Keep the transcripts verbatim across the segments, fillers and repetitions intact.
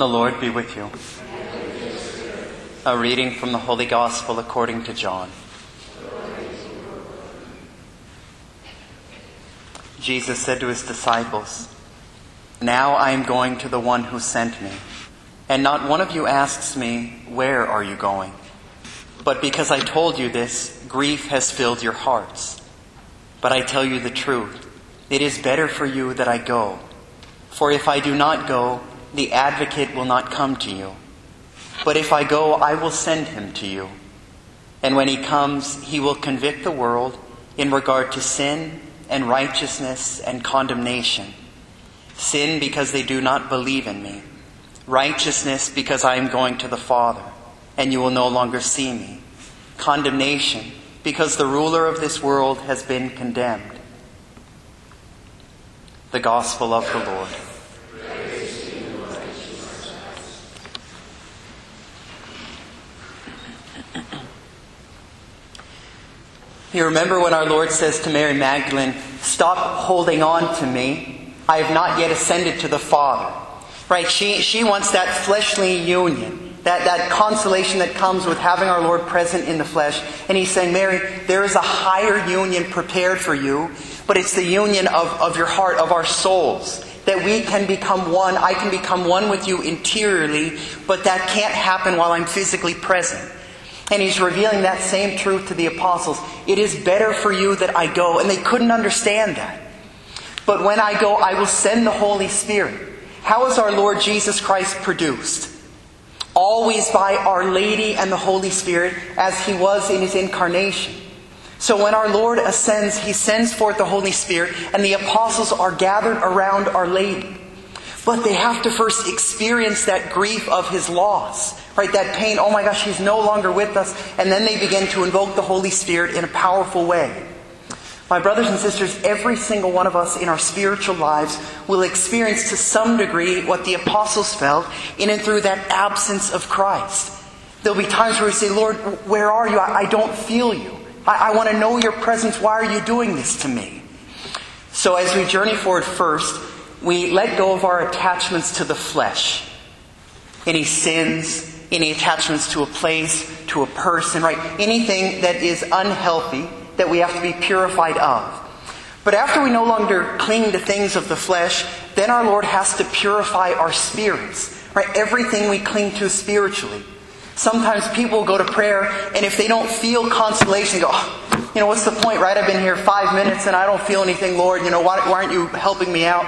The Lord be with you. A reading from the Holy Gospel according to John. Jesus said to his disciples, "Now I am going to the one who sent me, and not one of you asks me, 'Where are you going?' But because I told you this, grief has filled your hearts. But I tell you the truth, it is better for you that I go. For if I do not go, the advocate will not come to you. But if I go, I will send him to you. And when he comes, he will convict the world in regard to sin and righteousness and condemnation. Sin because they do not believe in me. Righteousness because I am going to the Father, and you will no longer see me. Condemnation because the ruler of this world has been condemned." The Gospel of the Lord. You remember when our Lord says to Mary Magdalene, "Stop holding on to me. I have not yet ascended to the Father." Right? She she wants that fleshly union, that, that consolation that comes with having our Lord present in the flesh. And he's saying, "Mary, there is a higher union prepared for you, but it's the union of, of your heart, of our souls. That we can become one. I can become one with you interiorly, but that can't happen while I'm physically present." And he's revealing that same truth to the apostles. It is better for you that I go. And they couldn't understand that. But when I go, I will send the Holy Spirit. How is our Lord Jesus Christ produced? Always by Our Lady and the Holy Spirit, as he was in his incarnation. So when our Lord ascends, he sends forth the Holy Spirit, and the apostles are gathered around Our Lady. But they have to first experience that grief of his loss. Right, that pain, oh my gosh, he's no longer with us. And then they begin to invoke the Holy Spirit in a powerful way. My brothers and sisters, every single one of us in our spiritual lives will experience to some degree what the apostles felt in and through that absence of Christ. There'll be times where we say, "Lord, where are you? I, I don't feel you. I, I want to know your presence. Why are you doing this to me?" So as we journey forward first, we let go of our attachments to the flesh. Any sins, any attachments to a place, to a person, right? Anything that is unhealthy that we have to be purified of. But after we no longer cling to things of the flesh, then our Lord has to purify our spirits, right? Everything we cling to spiritually. Sometimes people go to prayer, and if they don't feel consolation, they go, "Oh, you know, what's the point, right? I've been here five minutes and I don't feel anything, Lord. You know, why, why aren't you helping me out?"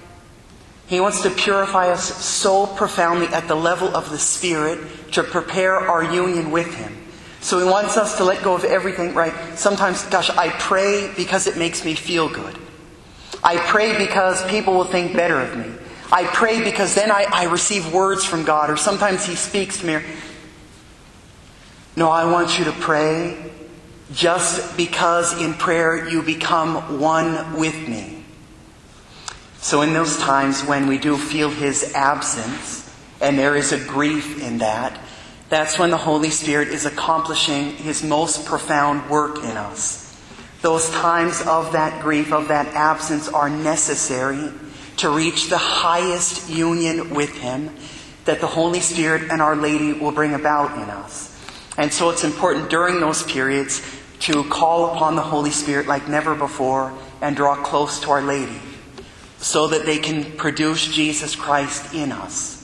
He wants to purify us so profoundly at the level of the Spirit to prepare our union with him. So he wants us to let go of everything, right? Sometimes, gosh, I pray because it makes me feel good. I pray because people will think better of me. I pray because then I, I receive words from God, or sometimes he speaks to me. No, I want you to pray just because in prayer you become one with me. So in those times when we do feel his absence, and there is a grief in that, that's when the Holy Spirit is accomplishing his most profound work in us. Those times of that grief, of that absence, are necessary to reach the highest union with him that the Holy Spirit and Our Lady will bring about in us. And so it's important during those periods to call upon the Holy Spirit like never before and draw close to Our Lady, so that they can produce Jesus Christ in us.